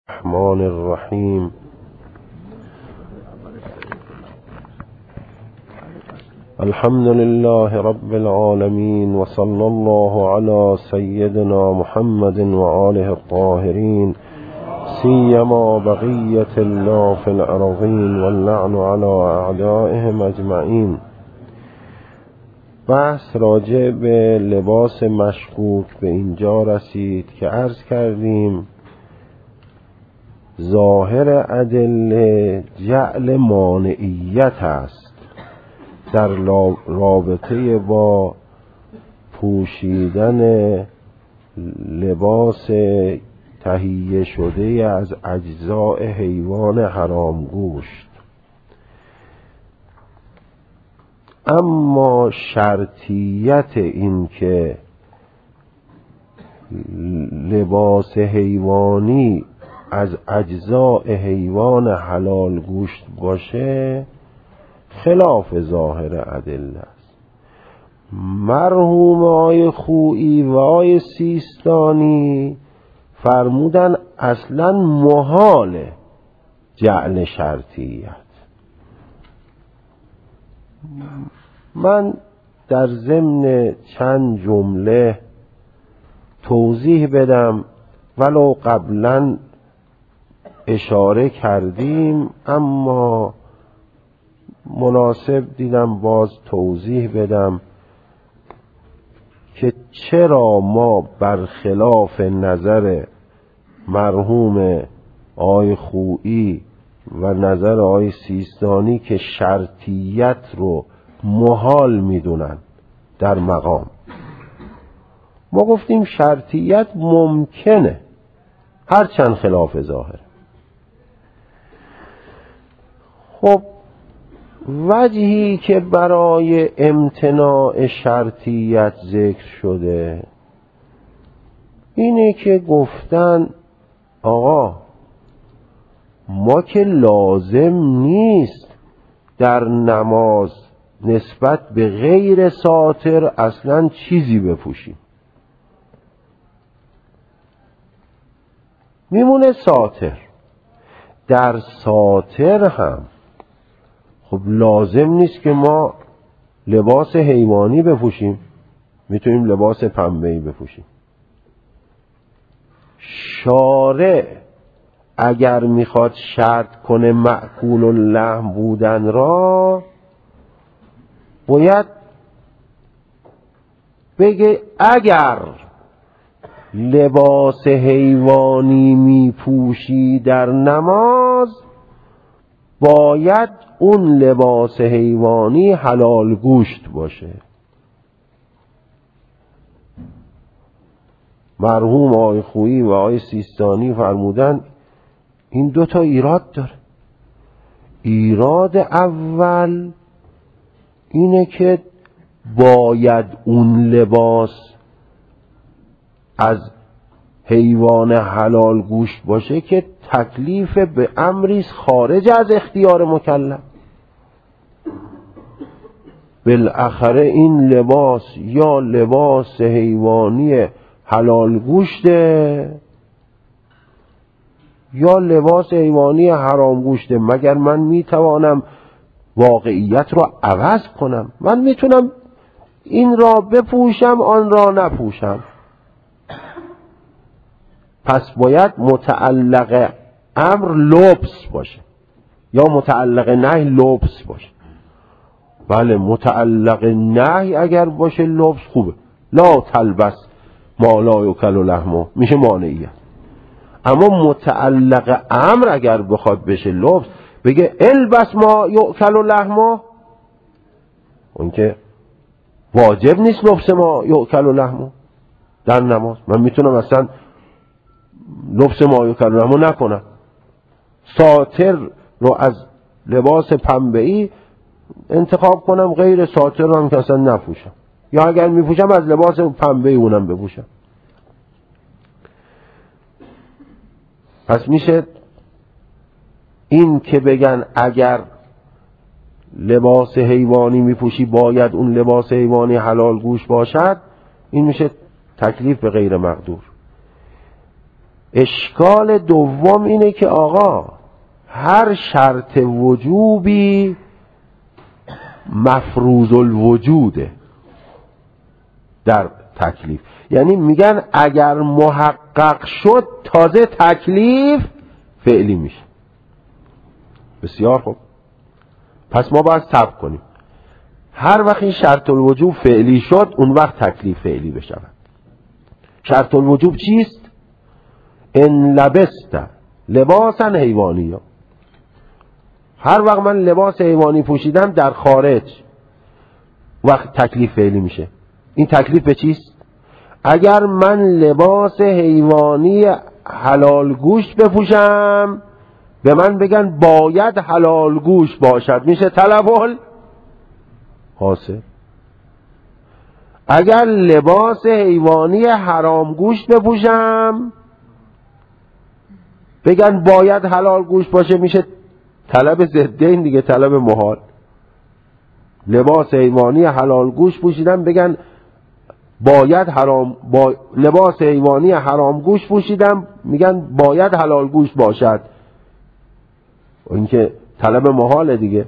الرحمن الرحیم. الحمد لله رب العالمين وصلى الله على سيدنا محمد وآله الطاهرين سيما بقية الله في الأرضين واللعن على أعدائهم أجمعين. بحث راجع به لباس مشکوک به اینجا رسید که عرض کردیم ظاهر ادله جعل مانعیت است در رابطه با پوشیدن لباس تهیه شده از اجزاء حیوان حرام گوشت. اما شرطیت این که لباس حیوانی از اجزاء حیوان حلال گوشت باشه خلاف ظاهر ادله است. مرحوم آقای خویی و آقای سیستانی فرمودن اصلا محال جعل شرطیت. من در ضمن چند جمله توضیح بدم، ولو قبلا اشاره کردیم اما مناسب دیدم باز توضیح بدم که چرا ما برخلاف نظر مرحوم آقای خویی و نظر آقای سیستانی که شرطیت رو محال میدونن در مقام، ما گفتیم شرطیت ممکنه هرچند خلاف ظاهر. خب وجهی که برای امتناع شرطیت ذکر شده اینه که گفتن آقا ما که لازم نیست در نماز نسبت به غیر ساتر اصلا چیزی بپوشیم، میمونه ساتر. در ساتر هم خب لازم نیست که ما لباس حیوانی بپوشیم، میتونیم لباس پنبه‌ای بپوشیم. شارع اگر میخواد شرط کنه مأکول اللحم بودن را، باید بگه اگر لباس حیوانی میپوشی در نماز باید اون لباس حیوانی حلال گوشت باشه. مرحوم آقای خویی و آقای سیستانی فرمودن این دوتا ایراد داره. ایراد اول اینه که باید اون لباس از حیوان حلال گوشت باشه که تکلیف به امری خارج از اختیار مکلف. بالاخره این لباس یا لباس حیوانی حلال گوشته یا لباس حیوانی حرام گوشته. مگر من میتوانم واقعیت را عوض کنم؟ من میتونم این را بپوشم آن را نپوشم. پس باید متعلق امر لبس باشه یا متعلق نهی لبس باشه. بله متعلق نهی اگر باشه لبس خوبه، لا تلبس ما لا یؤکل لحمه میشه مانعیت. اما متعلق امر اگر بخواد بشه لبس، بگه البس ما یؤکل لحمه، اون که واجب نیست لبس ما یؤکل لحمه در نماز. من میتونم اصلا لبس ما یؤکل لحمه نکنم، ساتر رو از لباس پنبه‌ای انتخاب کنم، غیر ساتر رو هم که اصلا نپوشم، یا اگر میپوشم از لباس پنبه‌ای اونم بپوشم. پس میشه این که بگن اگر لباس حیوانی میپوشی باید اون لباس حیوانی حلال گوش باشد، این میشه تکلیف به غیر مقدور. اشکال دوم اینه که آقا هر شرط وجوبی مفروض الوجوده در تکلیف. یعنی میگن اگر محقق شد تازه تکلیف فعلی میشه. بسیار خوب، پس ما باید صبر کنیم. هر وقت این شرط الوجوب فعلی شد اون وقت تکلیف فعلی بشود. شرط الوجوب چیست؟ ان لبست لباسا حیوانی. هر وقت من لباس حیوانی پوشیدم در خارج وقت تکلیف فعلی میشه. این تکلیف به چیست؟ اگر من لباس حیوانی حلال گوشت بپوشم به من بگن باید حلال گوشت باشد، میشه طلب حاصل. اگر لباس حیوانی حرام گوشت بپوشم بگن باید حلال گوشت باشه، میشه طلب ضدین دیگه، طلب محال. لباس حیوانی حلال گوشت پوشیدم بگن باید لباس حیوانی حرام گوشت پوشیدم میگن باید حلال گوشت باشد، این که طلب محال دیگه.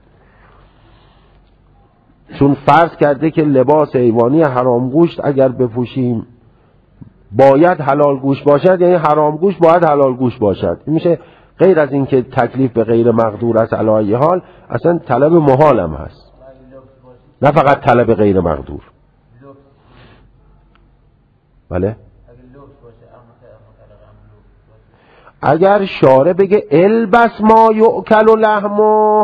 چون فرض کرده که لباس حیوانی حرام گوشت اگر بپوشیم باید حلال گوشت باشد، یعنی حرام گوشت باید حلال گوشت باشد. این میشه غیر از این که تکلیف به غیر مقدور است علی ای حال، اصلا طلب محال هم هست، نه فقط طلب غیر مقدور. بله، اگر شارع بگه البس ما یؤکل لحمه،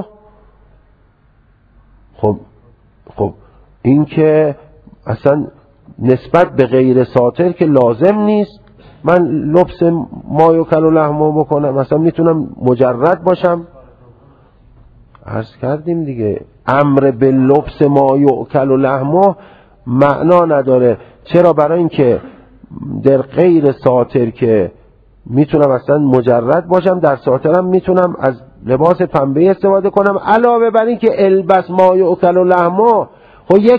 خب این که اصلا نسبت به غیر ساتر که لازم نیست من لبس ما یؤکل لحمه بکنم، مثلا میتونم مجرد باشم. عرض کردیم دیگه امر به لبس ما یؤکل لحمه معنا نداره. چرا؟ برای اینکه در غیر ساتر که میتونم اصلا مجرد باشم، در ساترم میتونم از لباس پنبه استفاده کنم. علاوه بر این که البس ما یؤکل لحمه، خب یک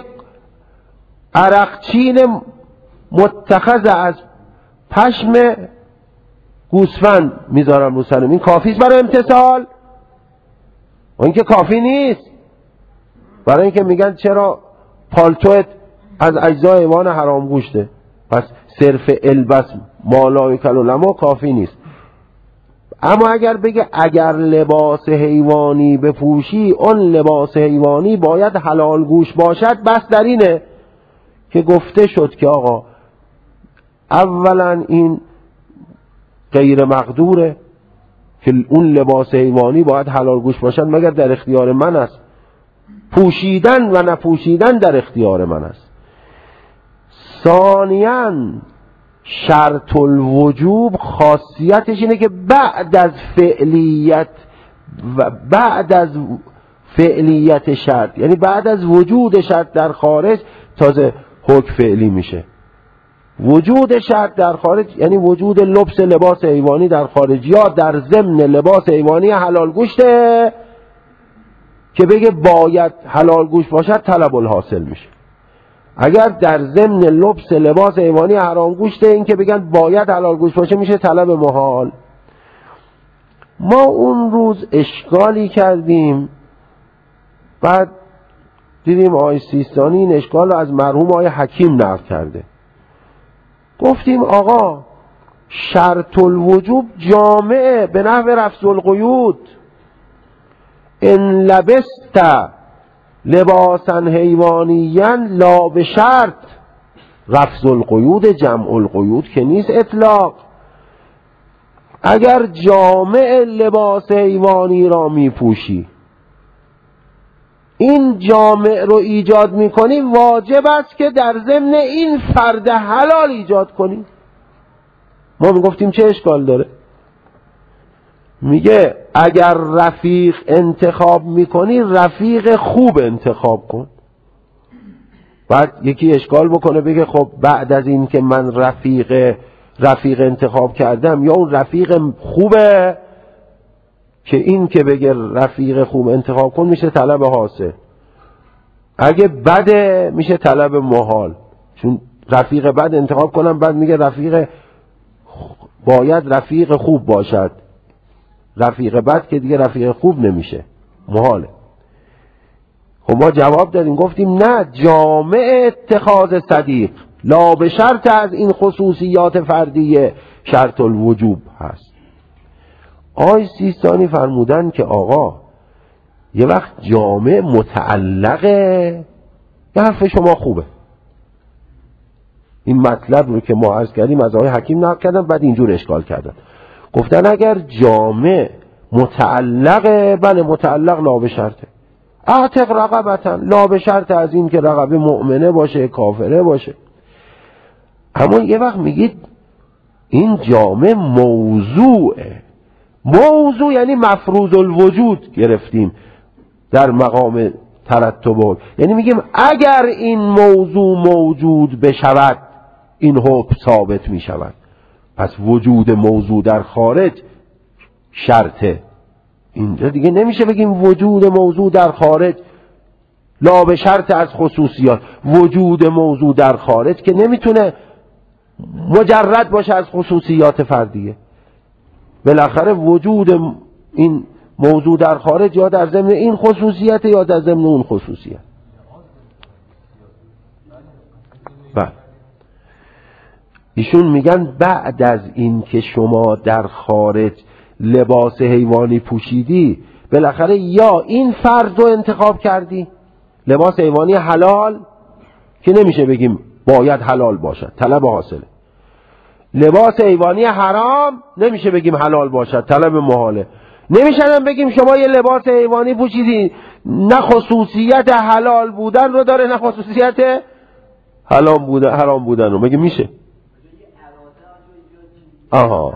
عرقچین متخذ از پشم گوسفند میذارم رو سرم، این کافیست برای امتثال؟ و این که کافی نیست. برای اینکه میگن چرا پالتوت از اجزای حیوان حرام گوشته، پس صرف البس ما لا یؤکل لحمه کافی نیست. اما اگر بگه اگر لباس حیوانی بپوشی اون لباس حیوانی باید حلال گوشت باشد، بس در اینه که گفته شد که آقا اولا این غیر مقدوره که اون لباس حیوانی باید حلال گوشت باشد مگر در اختیار من است. پوشیدن و نپوشیدن در اختیار من است. ثانیاً شرط الوجوب خاصیتش اینه که بعد از فعلیت شرط، یعنی بعد از وجود شرط در خارج تازه حکم فعلی میشه. وجود شرط در خارج یعنی وجود لبس لباس حیوانی در خارج، یا در ضمن لباس حیوانی حلال گوشته که بگه باید حلال گوشت باشد طلب الحاصل میشه. اگر در ضمن لبس لباس حیوانی حرام گوشته این که بگن باید حلال گوشت باشه میشه طلب محال. ما اون روز اشکالی کردیم، بعد دیدیم آقای سیستانی این اشکال رو از مرحوم آقای حکیم نقل کرده. گفتیم آقا شرط الوجوب جامعه به نحو رفض القیود، ان لبست لباسا حیوانیا لا به شرط، رفض القیود جمع القیود که نیست اطلاق. اگر جامع لباس حیوانی را می پوشی این جامع رو ایجاد می کنی، واجب است که در ضمن این فرد حلال ایجاد کنی. ما می گفتیم چه اشکال داره؟ میگه اگر رفیق انتخاب میکنی رفیق خوب انتخاب کن. بعد یکی اشکال بکنه بگه خب بعد از این که من رفیق انتخاب کردم یا اون رفیق خوبه، که این که بگه رفیق خوب انتخاب کن میشه طلب حاصل، اگه بده میشه طلب محال. چون رفیق بد انتخاب کنم بعد میگه رفیق باید رفیق خوب باشد، رفیق بد که دیگه رفیق خوب نمیشه، محاله. خب ما جواب دادیم گفتیم نه، جامع اتخاذ صدیق لا به شرط از این خصوصیات فردیه شرط الوجوب هست. آقای سیستانی فرمودن که آقا یه وقت جامع متعلقه، یه حرف شما خوبه، این مطلب رو که ما عرض کردیم از آقای حکیم نقل کردن، بعد اینجور اشکال کردن، گفتن اگر جامع متعلقه، بله متعلق لا به شرطه، اعتق رقبتا، لا به شرط از این که رقبه مؤمنه باشه کافره باشه. اما یه وقت میگید این جامع موضوعه، موضوع یعنی مفروض الوجود گرفتیم در مقام ترتب، یعنی میگیم اگر این موضوع موجود بشود این حکم ثابت میشود، پس وجود موضوع در خارج شرطه. اینجا دیگه نمیشه بگیم وجود موضوع در خارج لا به شرط از خصوصیات، وجود موضوع در خارج که نمیتونه مجرد باشه از خصوصیات فردیه، بالاخره وجود این موضوع در خارج یا در ضمن این خصوصیت یا در ضمن اون خصوصیت. بله ایشون میگن بعد از این که شما در خارج لباس حیوانی پوشیدی، بالاخره یا این فرض رو انتخاب کردی، لباس حیوانی حلال که نمیشه بگیم باید حلال باشد، طلب حاصله، لباس حیوانی حرام نمیشه بگیم حلال باشد، طلب محاله. نمیشه هم بگیم شما یه لباس حیوانی پوشیدی نه خصوصیت حلال بودن رو داره نه خصوصیت حرام بودن رو، مگه میشه؟ آها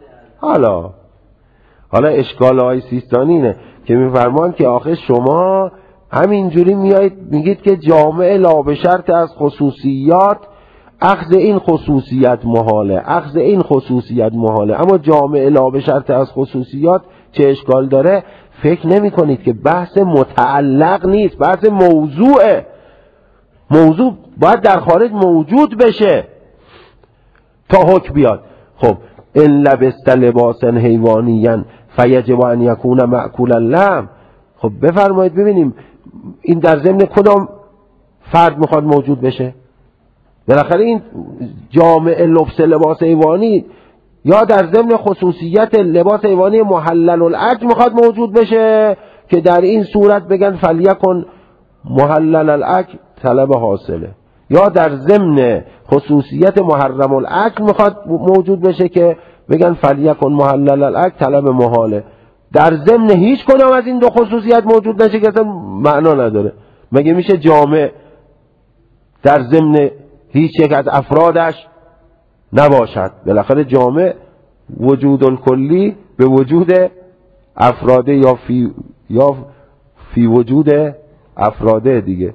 حالا اشکال های سیستانی اینه که میفرمان که آخه شما همینجوری میایید میگید که جامع لا به شرط از خصوصیات، اخذ این خصوصیت محاله، اخذ این خصوصیت محاله، اما جامع لا به شرط از خصوصیات چه اشکال داره؟ فکر نمی کنید که بحث متعلق نیست، بحث موضوعه، موضوع باید در خارج موجود بشه تا حکم بیاد. خب ان لبست لباسا حیوانیا فیجب ان یکون مأکول اللحم، خب بفرمایید ببینیم این در ضمن کدام فرد میخواد موجود بشه؟ بالاخره این جامع لبس لباس حیوانی یا در ضمن خصوصیت لباس حیوانی محلل الاکل میخواد موجود بشه که در این صورت بگن فلیکن محلل الاکل طلب حاصله، یا در ضمن خصوصیت محرم الاکل میخواد موجود بشه که بگن فلیکن محلل الاکل طلب محاله. در ضمن هیچ کنام از این دو خصوصیت موجود نشه که اصلا معنا نداره. مگه میشه جامع در ضمن هیچ یک از افرادش نباشد؟ بالاخره جامع وجود الکلی به وجود افراده یا فی وجود افراده دیگه.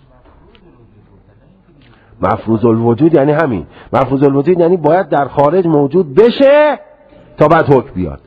مفروض الوجود یعنی همین، مفروض الوجود یعنی باید در خارج موجود بشه تا بعد حکم بیاد.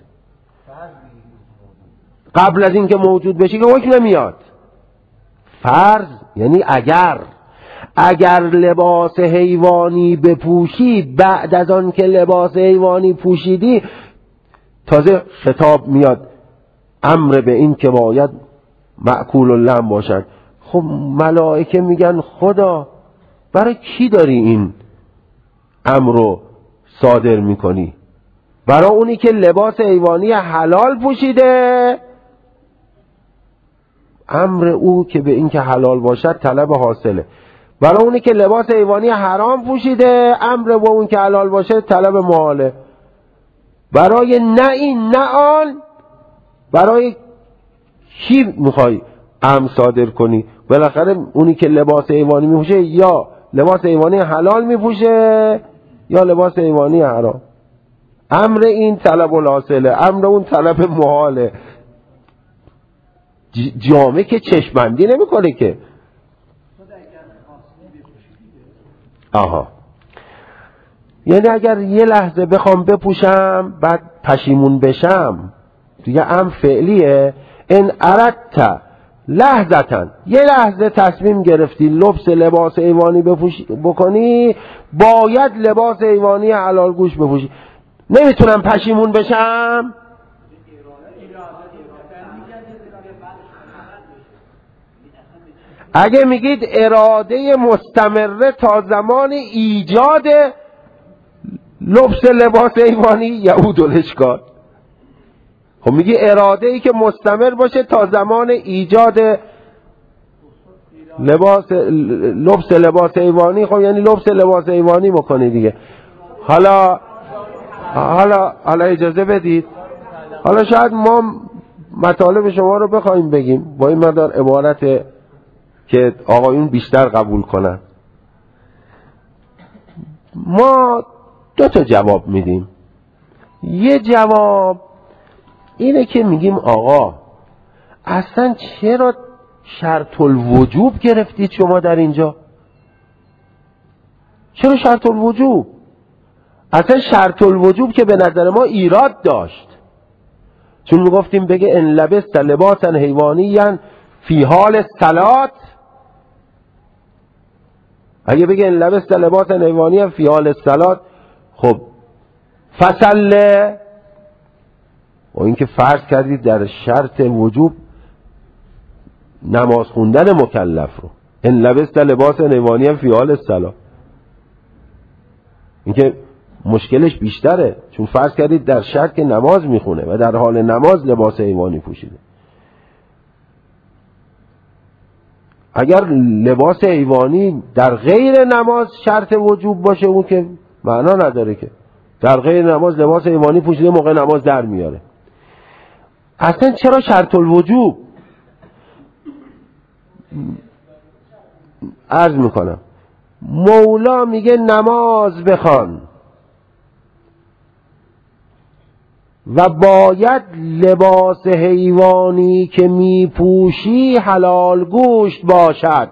قبل از این که موجود بشه که حکم نمیاد. فرض یعنی اگر لباس حیوانی بپوشی، بعد از آن که لباس حیوانی پوشیدی تازه خطاب میاد امر به این که باید مأکول اللحم باشد. خب ملائکه میگن خدا برای کی داری این امر رو صادر میکنی؟ برای اونی که لباس حیوانی حلال پوشیده، امر او که به این که حلال باشد طلب حاصله. برای اونی که لباس حیوانی حرام پوشیده، امر با اون که حلال باشه طلب محاله. برای نه این نه آن، برای کی میخوای امر صادر کنی؟ بالاخره اونی که لباس حیوانی میپوشه یا لباس حیوانی حلال میپوشه یا لباس حیوانی حرام. امر این طلب الحاصله، امر اون طلب محاله. جامعه که چشمندی نمیکنه که. آها، یعنی اگر یه لحظه بخوام بپوشم بعد پشیمون بشم دیگه امر فعلیه. ان اردت لحظتاً، یه لحظه تصمیم گرفتی لباس حیوانی بکنی، باید لباس حیوانی حلال گوش بپوشی. نمیتونم پشیمون بشم. اگه میگید اراده مستمره تا زمان ایجاد لبس لباس حیوانی یعود الاشکال. خب میگی اراده ای که مستمر باشه تا زمان ایجاد لبس لباس حیوانی، خب یعنی لبس لباس حیوانی بکنی دیگه. حالا اجازه بدید، حالا شاید ما مطالب شما رو بخوایم بگیم با این مقدار عبارت که آقایون بیشتر قبول کنن. ما دو تا جواب میدیم. یه جواب اینه که میگیم آقا اصلا چرا شرط الوجوب گرفتید شما در اینجا؟ چرا شرط الوجوب؟ اصلا شرط الوجوب که به نظر ما ایراد داشت، چون میگفتیم بگه ان لبست لباسا حیوانیا فی حال صلات. اگه بگه ان لبست لباسا حیوانیا فی حال صلات، خب فصله، و اینکه فرض کردید در شرط وجوب نماز خوندن مکلف رو، ان لبست لباسا حیوانیا فی حال صلات، اینکه مشکلش بیشتره، چون فرض کردید در شرط که نماز میخونه و در حال نماز لباس حیوانی پوشیده. اگر لباس حیوانی در غیر نماز شرط وجوب باشه اون که معنا نداره، که در غیر نماز لباس حیوانی پوشیده موقع نماز در میاره. اصلا چرا شرط الوجوب؟ عرض میکنم مولا میگه نماز بخوان و باید لباس حیوانی که میپوشی حلال گوشت باشد.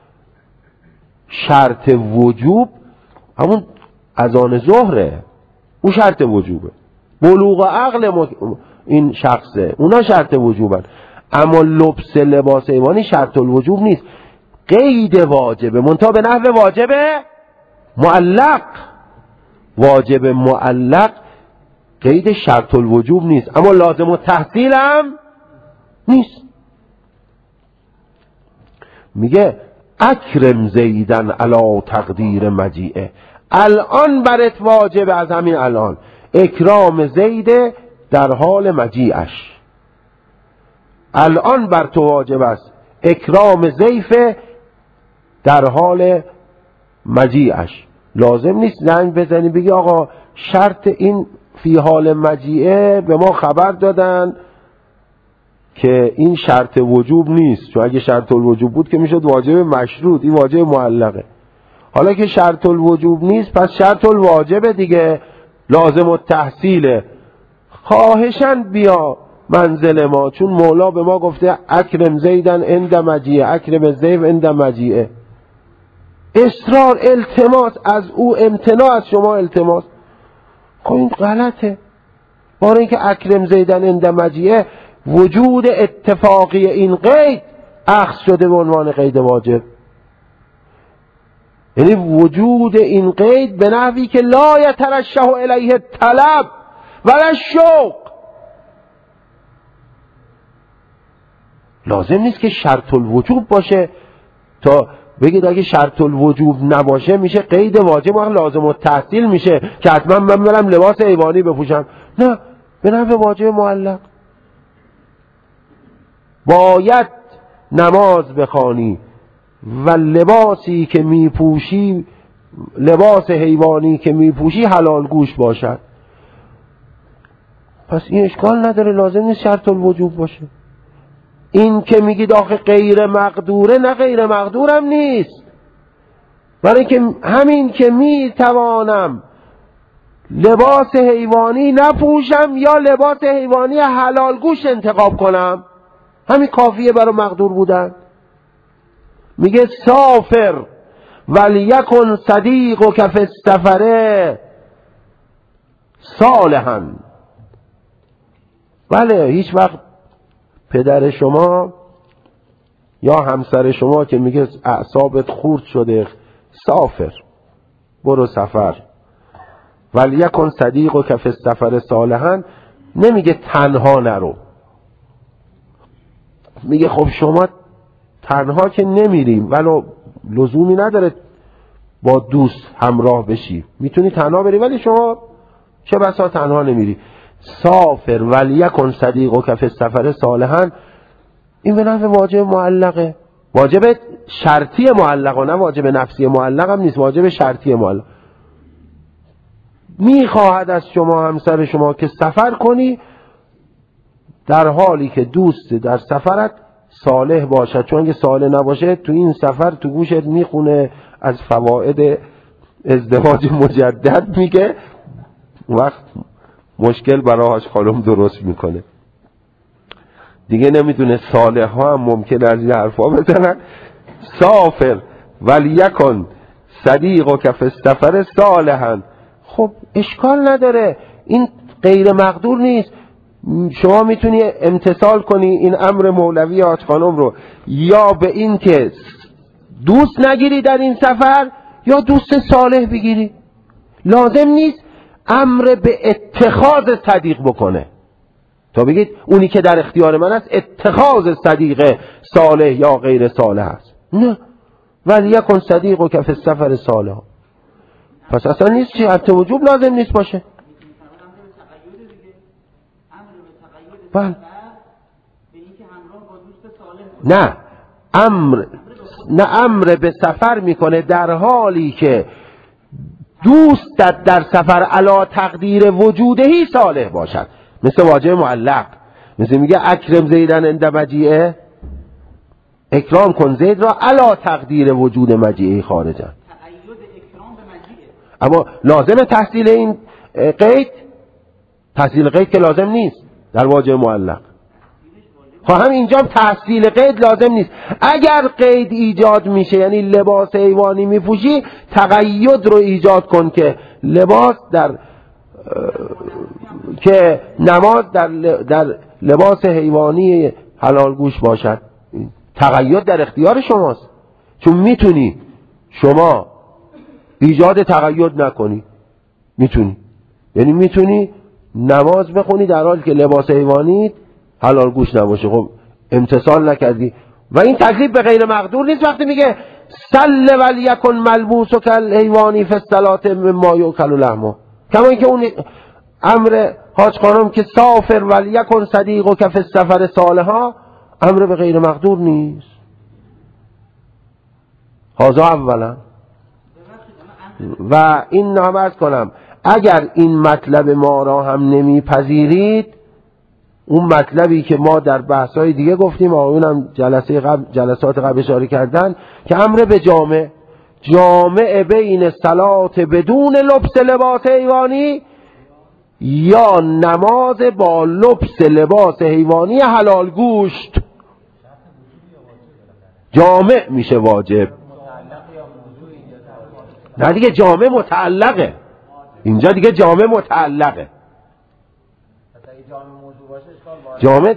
شرط وجوب همون اذان ظهره، اون شرط وجوبه. بلوغ عقل این شخصه، اونا شرط وجوبن. اما لبس لباس حیوانی شرط الوجوب نیست، قید واجبه، منتها به نحو واجب معلق. واجب معلق قید شرط الوجوب نیست، اما لازم التحصیل هم نیست. میگه اکرم زیدن علی تقدیر مجیعه، الان برات واجب، از همین الان اکرام زید در حال مجیعش. الان بر تو واجب است اکرام ضیف در حال مجیعش. لازم نیست زنگ بزنی بگی آقا شرط این فی حال مجیعه به ما خبر دادن که این شرط وجوب نیست، چون اگه شرط الوجوب بود که میشد واجب مشروط، این واجب معلقه. حالا که شرط الوجوب نیست پس شرط الواجب دیگه، لازم التحصیله. خواهشاً بیا منزل ما، چون مولا به ما گفته اکرم زیدن عند مجیعه، اکرم زیف عند مجیعه. اصرار، التماس از او، امتناع از شما التماس. خب این غلطه. برای اینکه اکرم زیدن عند مجیعه وجود اتفاقی این قید اخذ شده به عنوان قید واجب، یعنی وجود این قید به نحوی که لا یترشح الیه طلب ولا شوق. لازم نیست که شرط الوجوب باشه تا بگید اگه شرط الوجوب نباشه میشه قید واجب و لازم التحصیل میشه که حتما من برم لباس حیوانی بپوشم. نه، به نحو واجب معلق. باید نماز بخوانی و لباسی که میپوشی، لباس حیوانی که میپوشی حلال گوش باشد. پس این اشکال نداره، لازم نیست شرط الوجوب باشه. این که میگید آخه غیر مقدوره، نه غیر مقدورم نیست، برای که همین که میتوانم لباس حیوانی نپوشم یا لباس حیوانی حلال گوش انتخاب کنم، همین کافیه برای مقدور بودن. میگه سافر ولیکن صدیقک فی السفر صالحا. بله، هیچ وقت پدر شما یا همسر شما که میگه اعصابت خورد شده، سافر، برو سفر، ولیکن صدیقک فی السفر صالحا نمیگه تنها نرو، میگه خب شما تنها که نمیریم ولو لزومی نداره با دوست همراه بشی، میتونی تنها بری، ولی شما چه بسا تنها نمیری. سافر ولیکن صدیقک فی السفر صالحا، این به نحو واجب معلقه، واجب شرطی معلق و نه واجب نفسی معلق هم نیست، واجب شرطی معلق. میخواهد از شما همسر شما که سفر کنی در حالی که دوست در سفرت صالح باشد، چون اگه صالح نباشه تو این سفر تو گوشت میخونه از فواید ازدواج مجدد، میگه وقت مشکل براش خانم درست میکنه دیگه، نمیدونه صالح ها هم ممکنه از این حرفا بزنن. سافر ولیکن صدیقک فی السفر صالحا، خب اشکال نداره، این غیر مقدور نیست، شما میتونی امتثال کنی این امر مولوی حاج خانم رو، یا به این که دوست نگیری در این سفر یا دوست صالح بگیری، لازم نیست امر به اتخاذ صدیق بکنه تا بگید اونی که در اختیار من است اتخاذ صدیق صالح یا غیر صالح است، نه، ولیکن صدیقک فی السفر صالح، پس اصلا نیست چی حتی وجوب لازم نیست باشه. بله نه امر به سفر میکنه در حالی که دوستت در سفر علی تقدیر وجودهی صالح باشد، مثل واجب معلق، مثل میگه اکرم زیدن عند مجیعه، اکرام کن زید را علی تقدیر وجود مجیعه خارجا، اما لازم تحصیل این قید، تحصیل قید که لازم نیست در واجب معلق، خواهم اینجا تحصیل قید لازم نیست. اگر قید ایجاد میشه یعنی لباس حیوانی میپوشی، تقید رو ایجاد کن که لباس که نماز در لباس حیوانی حلال گوش باشد، تقید در اختیار شماست، چون میتونی شما ایجاد تقید نکنی، میتونی، یعنی میتونی نماز بخونی در حالی که لباس حیوانی حلال گوش نباشه، خب امتصال نکردی و این تکلیف به غیر مقدور نیست. وقتی میگه سل ولیکن ملبوسک الحیوانی فی الصلاة مما یؤکل لحمه، کما اینکه اون امر حاج خانم که سافر ولیکن صدیقک فی السفر صالحا امر به غیر مقدور نیست. هذا اولا. و این نامرد کنم اگر این مطلب ما را هم نمیپذیرید، اون مطلبی که ما در بحث‌های دیگه گفتیم، آقایون جلسات قبل اشاره کردن که امر به جامع بین صلات بدون لبس لباس حیوانی یا نماز با لبس لباس حیوانی حلال گوشت جامع میشه واجب. نه دیگه جامع متعلقه، اینجا دیگه جامع متعلقه. جامع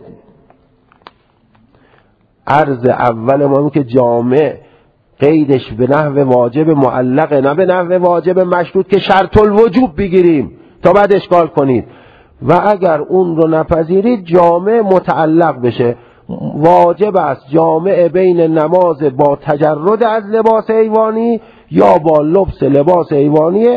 عرض اول ما که جامع قیدش به نحو واجب معلقه، نه به نحو واجب مشروط که شرط الوجوب بگیریم تا بعد اشکال کنید. و اگر اون رو نپذیرید جامع متعلق بشه، واجب است جامع بین نماز با تجرد از لباس حیوانی یا با لبس لباس حیوانی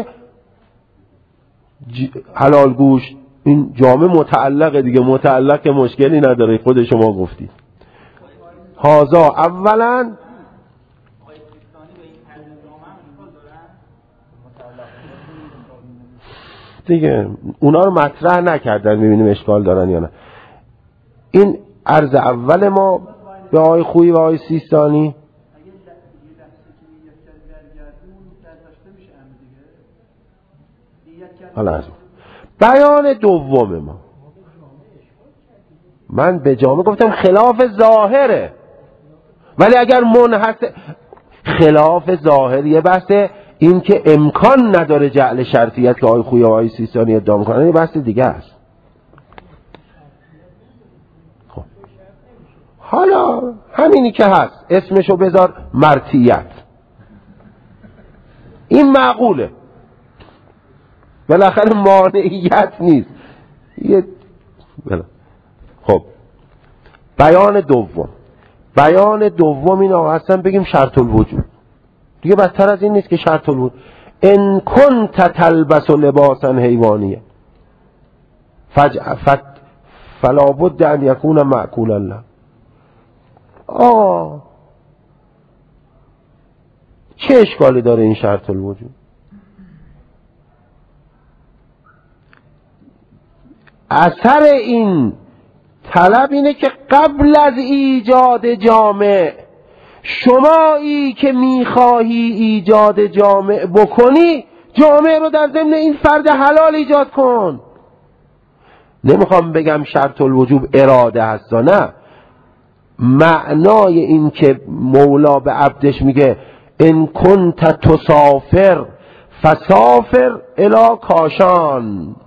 حلال گوشت. این جامع متعلقه دیگه، متعلق مشکلی نداره، خود شما گفتید. هازا اولا دیگه اونا رو مطرح نکردن، میبینیم اشکال دارن یا نه. این عرض اول ما به آقای خویی و آقای سیستانی. حالا بیان دوم ما، من به جامعه گفتم خلاف ظاهره، ولی اگر منحصر خلاف ظاهر یه بحثه، این که امکان نداره جعل شرطیت که آقای خویی و آقای سیستانی ادعا میکنن یه بحث دیگه است. خب حالا همینی که هست اسمشو بذار مرتیت، این معقوله. بالاخره مانعیت نیست. خب بیان دوم این اصلا بگیم شرط الوجود دیگه بدتر از این نیست که شرط الوجود. ان کنت تلبس لباسا حیوانیه فلا بد ان یکون معقولا له. چه اشکالی داره این شرط الوجود؟ اثر این طلب اینه که قبل از ایجاد جامع، شمایی که میخواهی ایجاد جامع بکنی، جامع رو در ضمن این فرد حلال ایجاد کن. نمیخوام بگم شرط الوجوب اراده هست، نه، معنای این که مولا به عبدش میگه ان کنت تسافر فسافر الی کاشان،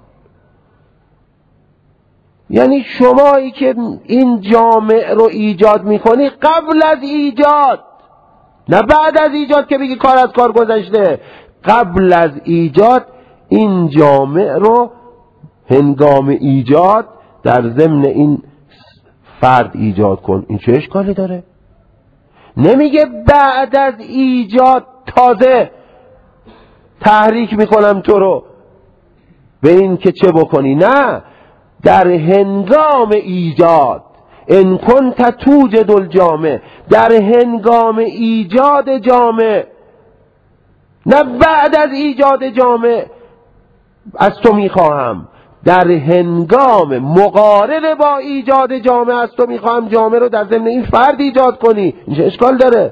یعنی شمایی که این جامع رو ایجاد میکنی قبل از ایجاد، نه بعد از ایجاد که بگی کار از کار گذشته، قبل از ایجاد این جامع رو هنگام ایجاد در ضمن این فرد ایجاد کن. این چه اشکالی داره؟ نمیگه بعد از ایجاد تازه تحریک میکنم تو رو به این که چه بکنی، نه، در هنگام ایجاد. ان کنت توجد الجامع، در هنگام ایجاد جامع، نه بعد از ایجاد جامع از تو میخواهم، در هنگام مقارن با ایجاد جامع از تو میخواهم جامع رو در ضمن این فرد ایجاد کنی. این چه اشکال داره؟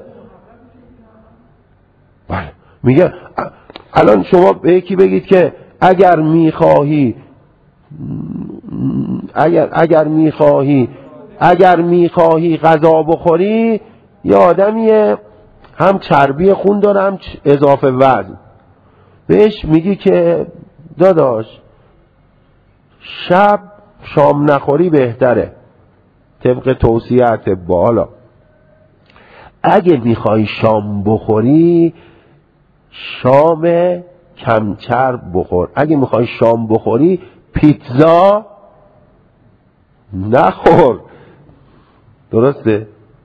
بله. میگه الان شما به یکی بگید که اگر میخواهی غذا بخوری، یه آدمیه هم چربی خون داره هم اضافه وزن، بهش میگی که داداش شب شام نخوری بهتره طبق توصیه‌ات بالا، اگه میخوای شام بخوری شام کم چرب بخور، اگه میخوای شام بخوری پیتزا نخور. درسته؟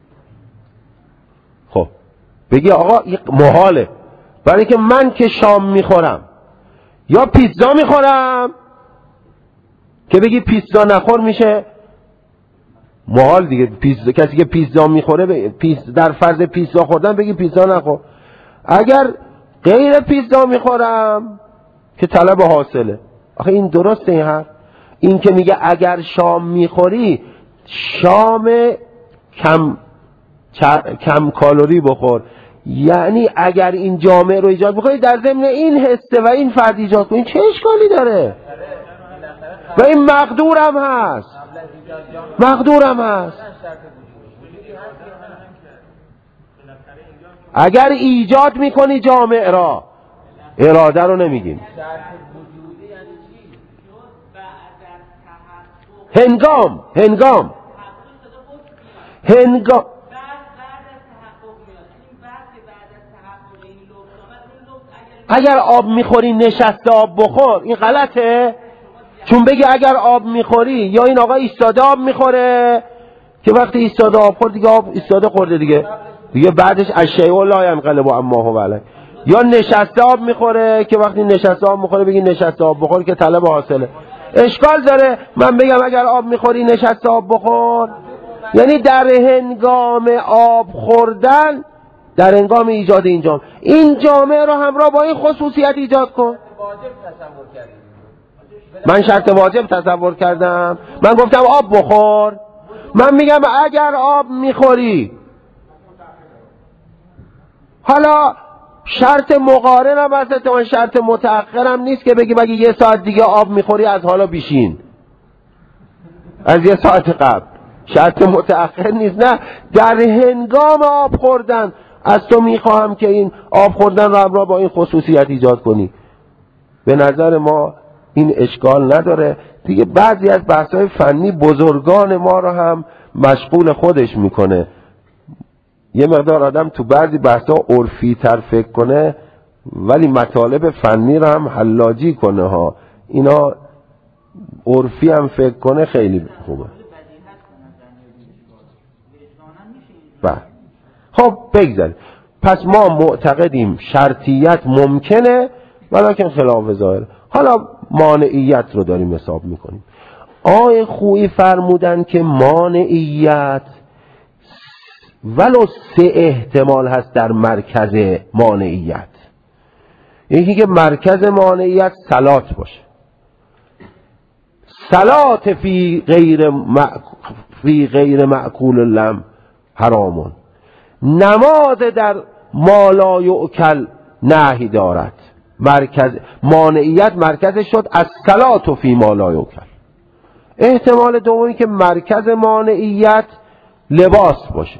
خب بگی آقا محاله، برای که من که شام میخورم یا پیتزا میخورم، که بگی پیتزا نخور میشه محال دیگه. کسی که پیتزا میخوره در فرض پیتزا خوردن بگی پیتزا نخور. اگر غیر پیتزا میخورم که طلب حاصله. آخه این درسته این حرف؟ این که میگه اگر شام میخوری شام کم کالری بخور، یعنی اگر این جامعه رو ایجاد بکنی در ضمن این حسه و این فرد ایجاد کنی، چه اشکالی داره؟ و این مقدورم هست. اگر ایجاد میکنی جامعه را، اراده رو نمیگیم. هنگام اگر آب میخوری نشسته آب بخور، این غلطه؟ چون بگی اگر آب میخوری، یا این آقا ایستاده آب میخوره که وقتی ایستاده آب خورد دیگه آب ایستاده خورده دیگه بعدش الشیء لا ينقلب عما هو علیه، یا نشسته آب میخوره که وقتی نشسته آب میخوره بگی نشسته آب بخور که طلب حاصله. اشکال داره من بگم اگر آب میخوری نشسته آب بخور؟ یعنی در هنگام آب خوردن، در هنگام ایجاد این جامعه رو همراه با این خصوصیت ایجاد کن. من شرط واجب تصور کردم، من گفتم آب بخور، من میگم اگر آب میخوری. حالا شرط مقارنم هست، تو شرط متأخرم نیست که بگی مگه یه ساعت دیگه آب میخوری از حالا بیشین از یه ساعت قبل. شرط متأخر نیست، نه، در هنگام آب خوردن از تو میخواهم که این آب خوردن رو همراه با این خصوصیت ایجاد کنی. به نظر ما این اشکال نداره دیگه. بعضی از بحث‌های فنی بزرگان ما رو هم مشغول خودش میکنه. یه مقدار آدم تو بعضی بحث‌ها عرفی تر فکر کنه ولی مطالب فنی رو هم حلاجی کنه ها، اینا عرفی هم فکر کنه خیلی خوبه. بله خب بگذاریم. پس ما معتقدیم شرطیت ممکنه ولکن خلاف ظاهر. حالا مانعیت رو داریم حساب میکنیم. آقای خویی فرمودن که مانعیت ولو 3 احتمال هست در مرکز مانعیت. یکی که مرکز مانعیت صلات باشه، صلات فی غیر معقول اللحم حرامون، نماز در ما لا یؤکل نهی دارد. مرکز مانعیت مرکزش شد از صلات فی ما لا یؤکل. احتمال دومی که مرکز مانعیت لباس باشه،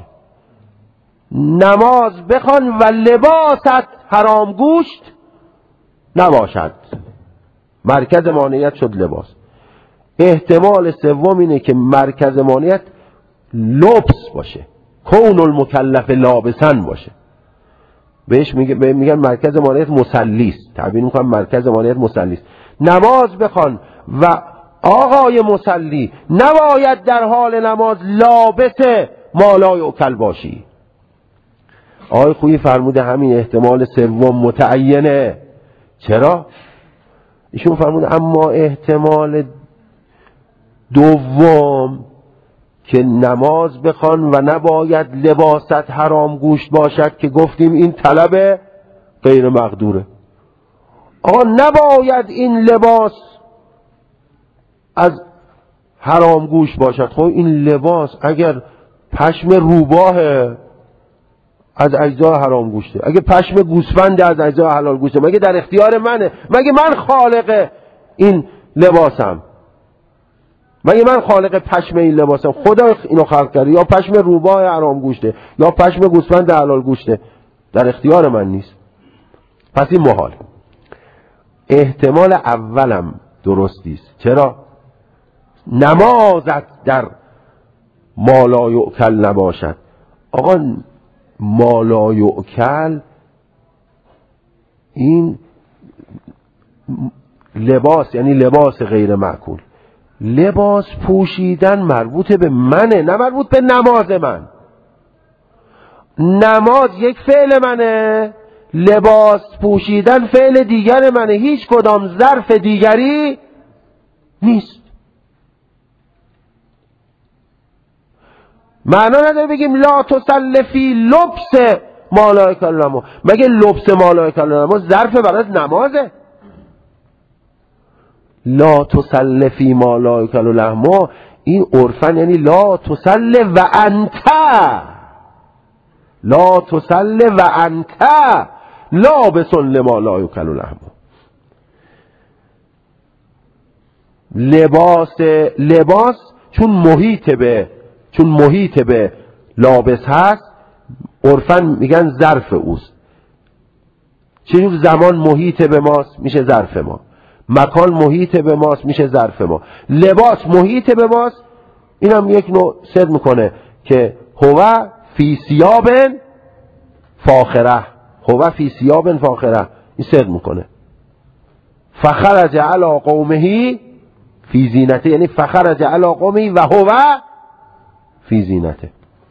نماز بخوان و لباست حرام گوشت نباشد، مرکز مانعیت شد لباس. احتمال سوم اینه که مرکز مانعیت لبس باشه، کون المکلف لابسن باشه، بهش میگن مرکز مانعیت مسلیست، تعبیر میکنن مرکز مانعیت مسلیست. نماز بخوان و آقای مسلی نباید در حال نماز لابس ما لا یؤکل باشی. آقای خویی فرموده همین احتمال سوم متعینه. چرا؟ ایشون فرموده اما احتمال دوم که نماز بخوان و نباید لباست حرام گوشت باشد که گفتیم این طلب غیر مقدوره. آقا نباید این لباس از حرام گوشت باشد. خب این لباس اگر پشم روباه از اجزای حرام گوشته، اگه پشم گوسفند از اجزای حلال گوشته، مگه در اختیار منه؟ مگه من خالق این لباسم؟ مگه من خالق پشم این لباسم؟ خدا اینو خلق کرده. یا پشم روباه حرام گوشته یا پشم گوسفند حلال گوشته، در اختیار من نیست. پس این محال. احتمال اولم درستیست. چرا؟ نمازت در ما لا یؤکل نباشد. آقا ما لا یؤکل این لباس، یعنی لباس غیر معقول. لباس پوشیدن مربوط به منه، نه مربوط به نماز من. نماز یک فعل منه، لباس پوشیدن فعل دیگر منه، هیچ کدام ظرف دیگری نیست. معنا نداره بگیم لا تصل فی لبس ما لا یؤکل لحمه. مگه لبس ما لا یؤکل لحمه ظرف برای نمازه؟ لا تصل فی ما لا یؤکل لحمه این عرفن یعنی لا تصل و انت، لا تصل و انت لابس لما لا یؤکل لحمه. لباس چون محیط به لابس هست، عرفن میگن ظرف اوست. چون زمان محیط به ماست میشه ظرف ما، مکان محیط به ماست میشه ظرف ما، لباس محیط به ماست. اینم یک نوع صدق میکنه که هو فی ثیاب فاخره، هو فی ثیاب فاخره، این صدق میکنه. فخرج علی قومه فی زینته، یعنی فخرج علی قومه و هو فی زینته.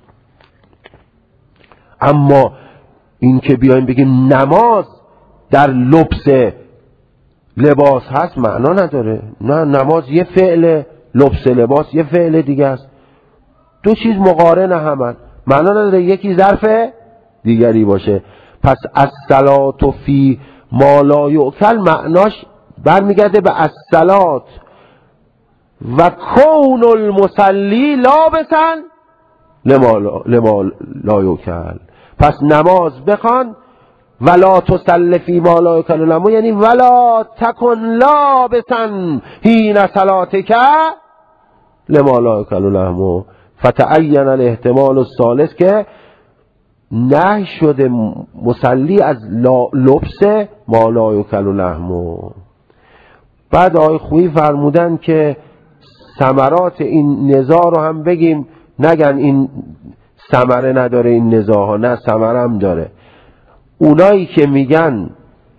اما این که بیایم بگیم نماز در لبس لباس هست معنا نداره. نه، نماز یه فعل، لبس لباس یه فعل دیگه است. دو چیز مقارن همن، معنا نداره یکی ظرف دیگری باشه. پس الصلات فی ما لا یؤکل معناش برمیگرده به الصلات و کون المصلی لابسن لما لا یؤکل. پس نماز بخوان ولا تصل فی ما لا یؤکل لحمه، یعنی ولا تکن لابسن حین صلاتک لما لا یؤکل لحمه. فتعین الاحتمال الثالث که نهی شده مصلی از لبس ما لا یؤکل لحمه. بعد آقای خویی فرمودن که ثمرات این نزاع رو هم بگیم، نگن این ثمره نداره این نزاع ها، نه ثمره هم داره. اونایی که میگن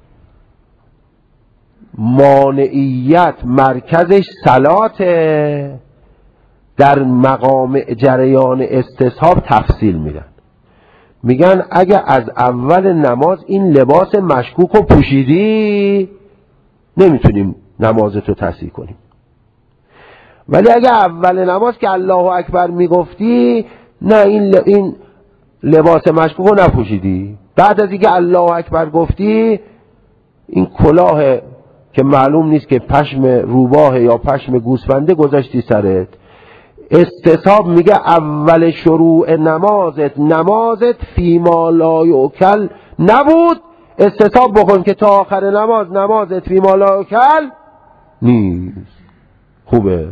مانعیت مرکزش صلاته، در مقام جریان استصحاب تفصیل میدن، میگن اگه از اول نماز این لباس مشکوک رو پوشیدی نمیتونیم نمازتو تصحیح کنیم، ولی اگه اول نماز که الله اکبر میگفتی نه این لباس مشکوک رو نپوشیدی، بعد از اینکه الله اکبر گفتی این کلاه که معلوم نیست که پشم روباه یا پشم گوسفنده گذاشتی سرت، استصحاب میگه اول شروع نمازت فیما لا یؤکل نبود، استصحاب بکن که تا آخر نمازت فیما لا یؤکل نیست. خوبه.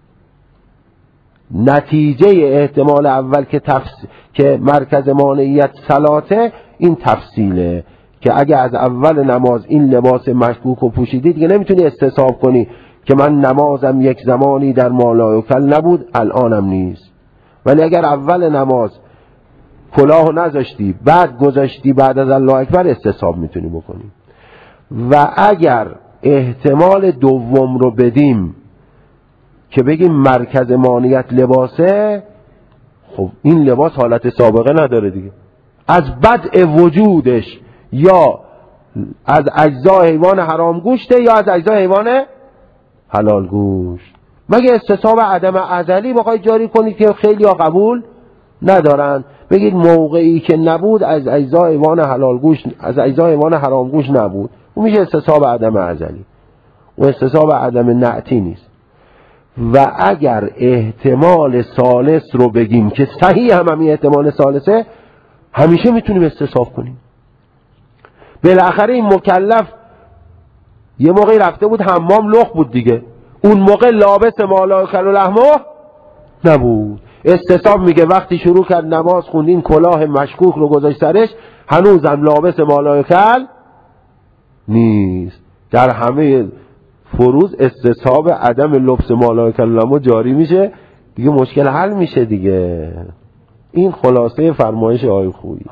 نتیجه احتمال اول که مرکز مانعیت صلاته این تفصیله که اگه از اول نماز این لباس مشکوک رو پوشیدی دیگه نمیتونی استصحاب کنی که من نمازم یک زمانی در ما لا یؤکل نبود الانم نیست، ولی اگر اول نماز کلاه نذاشتی بعد گذاشتی بعد از الله اکبر استصحاب میتونی بکنی. و اگر احتمال دوم رو بدیم که بگیم مرکز مانعیت لباسه، خب این لباس حالت سابقه نداره دیگه، از بدء وجودش یا از اجزای حیوان حرام گوشته یا از اجزای حیوان حلال گوشت. مگه استصحاب عدم ازلی بخوای جاری کنید که خیلی ها قبول ندارن، بگید موقعی که نبود از اجزای حیوان حلال گوشت از اجزای حیوان حرام گوشت نبود، اون میشه استصحاب عدم ازلی، اون استصحاب عدم نعتی نیست. و اگر احتمال ثالث رو بگیم که صحیح هم همین احتمال ثالثه، همیشه میتونیم استصحاب کنیم. بالاخره این مکلف یه موقعی رفته بود حمام لخ بود دیگه، اون موقع لابس ما لا یؤکل لحمه نبود. استصحاب میگه وقتی شروع کرد نماز خوندین کلاه مشکوک رو گذاشت سرش، هنوزم لابس ما لا یؤکل نیست. در همه فروض استصحاب عدم لبس ما لا یؤکل لحمه جاری میشه دیگه، مشکل حل میشه دیگه. این خلاصه فرمایش آقای خویی.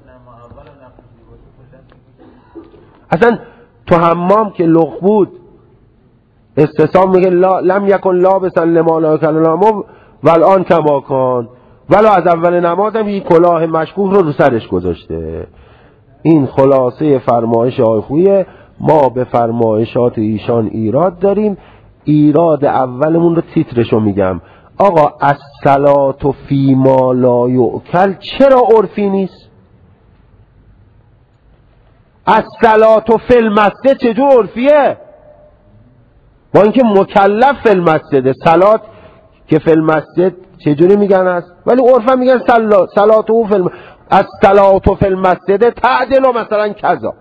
اصلا تو حمام که لخ بود استصحاب میگه لم یکن لابسا لما لا یؤکل لحمه والآن کما کان، ولو از اول نماز هم این کلاه مشکوک رو سرش گذاشته. این خلاصه فرمایش آقای خویی. ما به فرمایشات ایشان ایراد داریم. ایراد اولمون رو تیترشو میگم. آقا الصلاة فی ما لا یؤکل چرا عرفی نیست؟ الصلاة فی المسجد چجور عرفیه؟ با اینکه مکلف فی المسجد، صلات که فی المسجد چجوری میگن است، ولی عرفا میگن صلاته فی الصلاة فی المسجد تعدل مثلا کذا.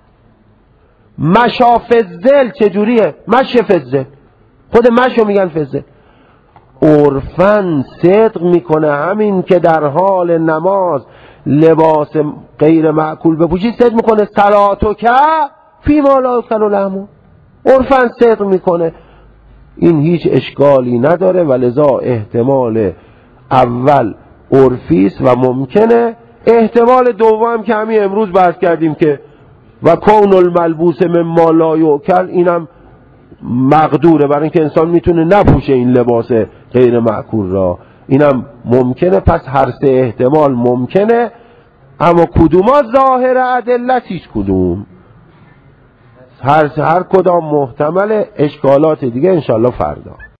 مشا فی الظل چجوریه؟ مشی فی الظل، خود مشو میگن فی الظل. عرفاً صدق میکنه همین که در حال نماز لباس غیر معکول بپوشی، صدق میکنه صلاتو که فی ما لا یؤکل لحمه، عرفاً صدق میکنه. این هیچ اشکالی نداره و لذا احتمال اول عرفی است و ممکنه. احتمال دوم که همین امروز بحث کردیم که و کون الملبوس مما لا یؤکل، اینم مقدوره برای اینکه انسان میتونه نپوشه این لباس غیر معکول را، اینم ممکنه. پس هر سه احتمال ممکنه، اما کدوما ظاهر ادلت هیچ کدوم، هر کدام محتمل. اشکالات دیگه انشالله فردا.